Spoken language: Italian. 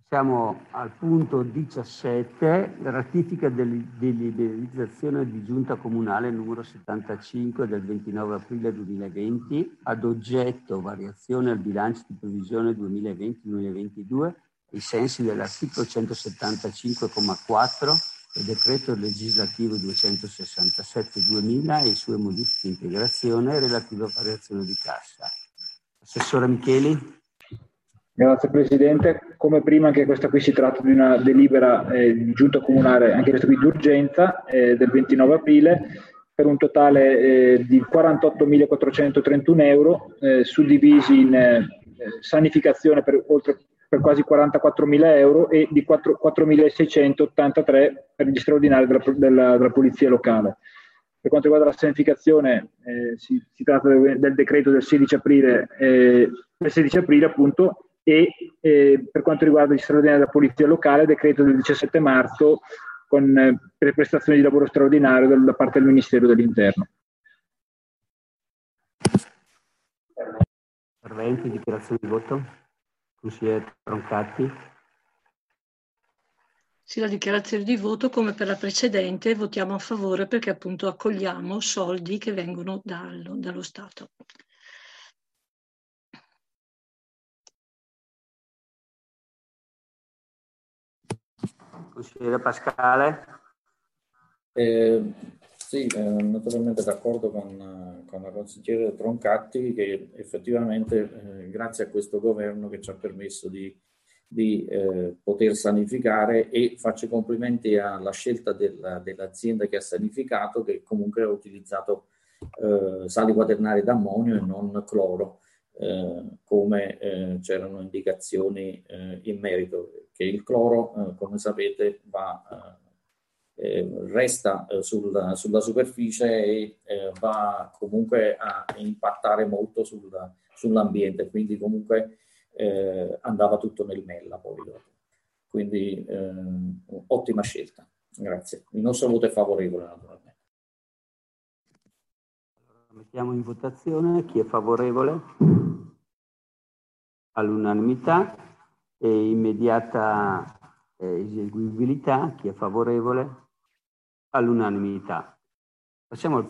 Siamo al punto 17, ratifica deliberazione di Giunta Comunale numero 75 del 29 aprile 2020, ad oggetto variazione al bilancio di previsione 2020-2022, ai sensi dell'articolo 175,4 del decreto legislativo 267/2000 e sue modifiche e integrazione relative a variazione di cassa. Assessore Micheli. Grazie Presidente. Come prima anche questa qui si tratta di una delibera di giunta comunale, anche questa qui d'urgenza, del 29 aprile, per un totale di 48.431 euro, suddivisi in sanificazione per quasi 44.000 euro e di 4.683 per gli straordinari della Polizia Locale. Per quanto riguarda la sanificazione, si tratta del decreto del 16 aprile, appunto, e per quanto riguarda gli straordinari della Polizia Locale, decreto del 17 marzo per prestazioni di lavoro straordinario da parte del Ministero dell'Interno. Interventi, dichiarazioni di voto? Consigliere Troncatti. Sì, la dichiarazione di voto, come per la precedente, votiamo a favore perché appunto accogliamo soldi che vengono dallo Stato. Consigliere Pascale. Sì, naturalmente d'accordo con la consigliere Troncatti, che effettivamente grazie a questo governo che ci ha permesso di poter sanificare, e faccio i complimenti alla scelta dell'azienda che ha sanificato, che comunque ha utilizzato sali quaternari d'ammonio e non cloro, come c'erano indicazioni in merito, che il cloro, come sapete, resta sulla superficie e va comunque a impattare molto sull'ambiente, quindi comunque andava tutto nel mella poi dopo. Quindi ottima scelta, grazie. Il nostro voto è favorevole naturalmente. Allora, mettiamo in votazione chi è favorevole all'unanimità e immediata eseguibilità, chi è favorevole all'unanimità. Passiamo al